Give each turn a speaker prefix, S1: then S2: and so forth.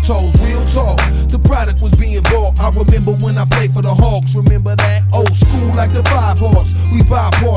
S1: toes, real talk. The product was being bought. I remember when I played for the Hawks. Remember that? Old school like the 5 Hawks. We buy